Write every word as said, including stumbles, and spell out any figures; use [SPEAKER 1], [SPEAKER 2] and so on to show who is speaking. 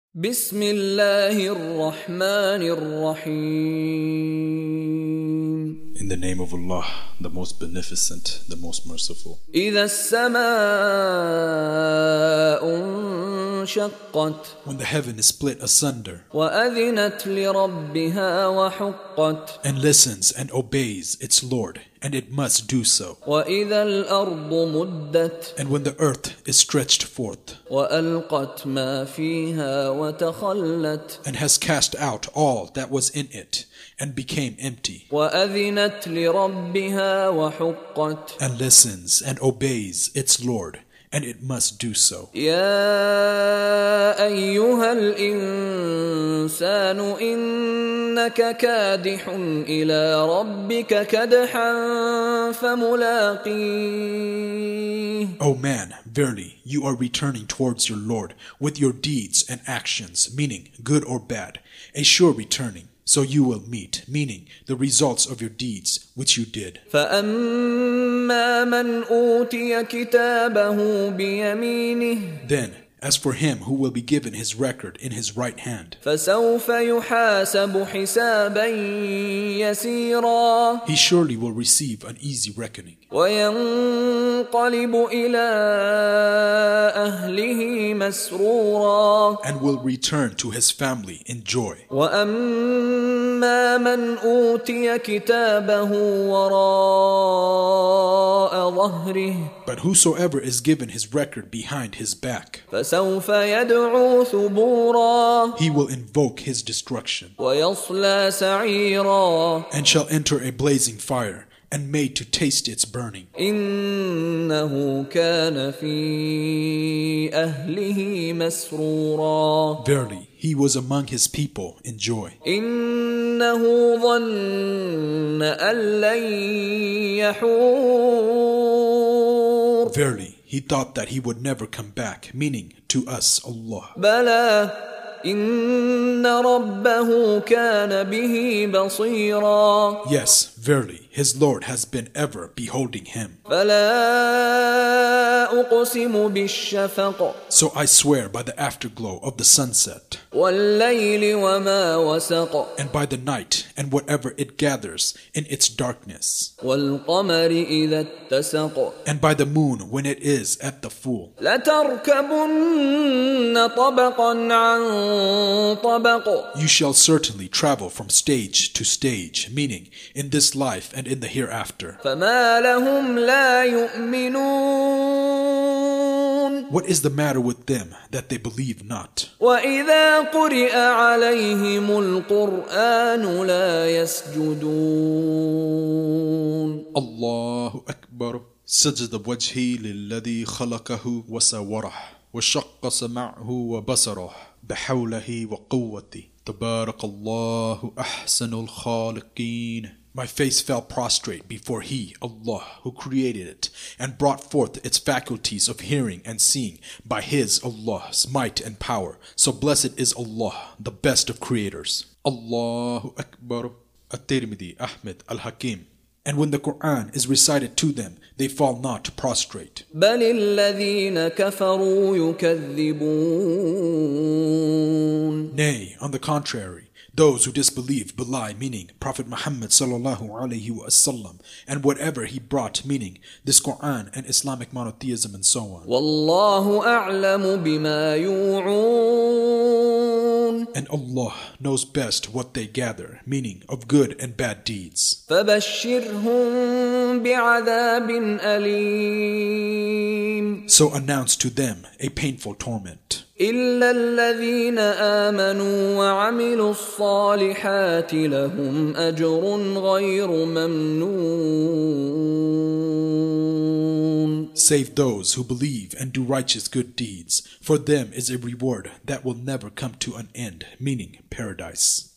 [SPEAKER 1] بسم الله الرحمن الرحيم.
[SPEAKER 2] In the name of Allah, the most beneficent, the most merciful.
[SPEAKER 1] إذا السماء انشقت
[SPEAKER 2] When the heaven is split asunder
[SPEAKER 1] وأذنت لربها وحقت
[SPEAKER 2] and listens and obeys its Lord, and it must do so.
[SPEAKER 1] وإذا الأرض مدت
[SPEAKER 2] And when the earth is stretched forth
[SPEAKER 1] وألقت ما فيها وتخلت
[SPEAKER 2] and has cast out all that was in it and became empty,
[SPEAKER 1] وأذنت لربها وحقت
[SPEAKER 2] and listens and obeys its Lord, and it must do so.
[SPEAKER 1] يا أيها الإنسان إنك كادح إلى ربك كدحا فملاقيه.
[SPEAKER 2] O man, verily, you are returning towards your Lord with your deeds and actions, meaning good or bad, a sure returning. So you will meet, meaning the results of your deeds which you did.
[SPEAKER 1] فأما من أوتي كتابه بيمينه
[SPEAKER 2] Then, as for him who will be given his record in his right hand,
[SPEAKER 1] فسوف يحاسب حسابا يسيرا
[SPEAKER 2] he surely will receive an easy reckoning,
[SPEAKER 1] وينقلب إلى أهله مسرورا.
[SPEAKER 2] and will return to his family in joy.
[SPEAKER 1] وأما من أوتي كتابه وراء ظهره
[SPEAKER 2] But whosoever is given his record behind his back,
[SPEAKER 1] فسوف يدعو ثبورا
[SPEAKER 2] he will invoke his destruction,
[SPEAKER 1] ويصلى سعيرا.
[SPEAKER 2] and shall enter a blazing fire, and made to taste its burning.
[SPEAKER 1] إنه كان في أهله مسرورا.
[SPEAKER 2] Verily, he was among his people in joy.
[SPEAKER 1] إنه ظن أن لن يحور.
[SPEAKER 2] Verily, he thought that he would never come back, meaning to us, Allah.
[SPEAKER 1] بلى إن ربه كان به بصيرا.
[SPEAKER 2] Yes, verily, his Lord has been ever beholding him.
[SPEAKER 1] فلا أقسم بالشفق
[SPEAKER 2] So I swear by the afterglow of the sunset,
[SPEAKER 1] والليل وما وسق
[SPEAKER 2] and by the night, and whatever it gathers in its darkness,
[SPEAKER 1] والقمر إذا اتسق
[SPEAKER 2] and by the moon when it is at the full.
[SPEAKER 1] لتركبن طبقا عن طبق.
[SPEAKER 2] You shall certainly travel from stage to stage, meaning in this life and in the hereafter.
[SPEAKER 1] فما لهم لا يؤمنون.
[SPEAKER 2] What is the matter with them that they believe not?
[SPEAKER 1] وإذا قرئ عليهم القرآن لا يسجدون.
[SPEAKER 2] الله أكبر. سجد وجهي للذي خلقه وسوره وشق سمعه وبصره بحوله وقوته تبارك الله أحسن الخالقين. My face fell prostrate before He, Allah, who created it and brought forth its faculties of hearing and seeing by His, Allah's might and power. So blessed is Allah, the best of creators. Allahu Akbar. At-Tirmidhi, Ahmed, Al-Hakim. And when the Quran is recited to them, they fall not prostrate.
[SPEAKER 1] بل الذين كفروا يكذبون.
[SPEAKER 2] Nay, on the contrary, those who disbelieve belie, meaning Prophet Muhammad sallallahu alaihi wasallam, and whatever he brought, meaning this Quran and Islamic monotheism and so on.
[SPEAKER 1] والله أعلم بما يوعون.
[SPEAKER 2] And Allah knows best what they gather, meaning of good and bad deeds.
[SPEAKER 1] فبشرهم بعذاب أليم.
[SPEAKER 2] So announce to them a painful torment.
[SPEAKER 1] إلا الذين آمنوا وعملوا الصالحات لهم أجر غير ممنون.
[SPEAKER 2] Save those who believe and do righteous good deeds. For them is a reward that will never come to an end, meaning paradise.